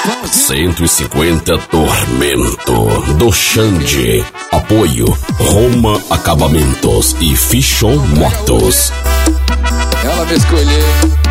150 Tormento do Xande. Apoio Roma Acabamentos e Fichon Motos. Ela me escolheu.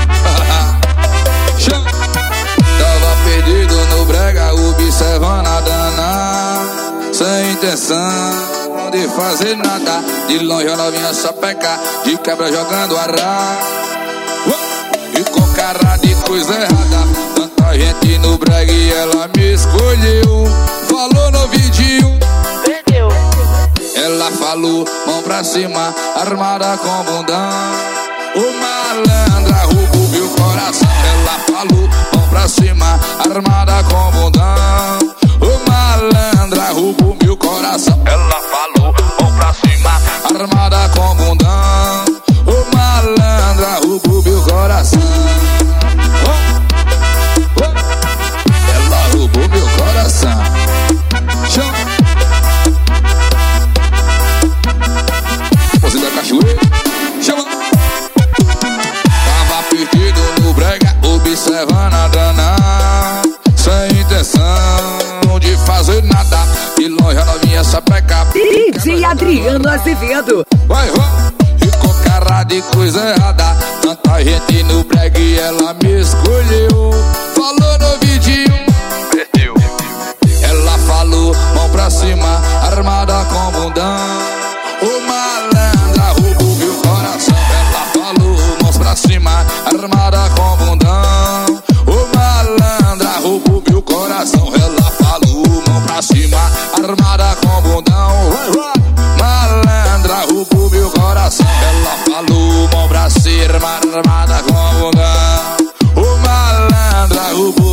Tava perdido no brega, observando a dana, sem intenção de fazer nada. De longe a novinha só peca, de quebra jogando arra. E com cara de coisa errada, tanta gente no brega e ela me escolheu. Falou no vidinho, perdeu. ela falou, mão pra cima, armada com bundão. O malandra roubou meu coração. Ela falou, mão pra cima, armada com bundão. O malandra roubou meu coração. Ela falou, mão pra cima, armada com bundão. O malandra roubou meu coração. Ela roubou meu coração. Você da cachoeira, chama. Tava perdido no brega, observando a dana, sem intenção de fazer nada. De longe a novinha só peca. DJ Adriano Azevedo. Vai, e com cara de coisa errada, tanta gente no brega e ela me escolheu. Falou no vidinho, perdeu. Ela falou, mão pra cima, armada com bundão. O malandra roubou meu coração. Ela falou, mãos pra cima, armada com bundão. O malandra roubou meu coração. Ela falou, mão pra cima, armada com bundão. Malandra roubou meu coração. Ela falou, mão pra cima, armada com bundão. O malandra roubou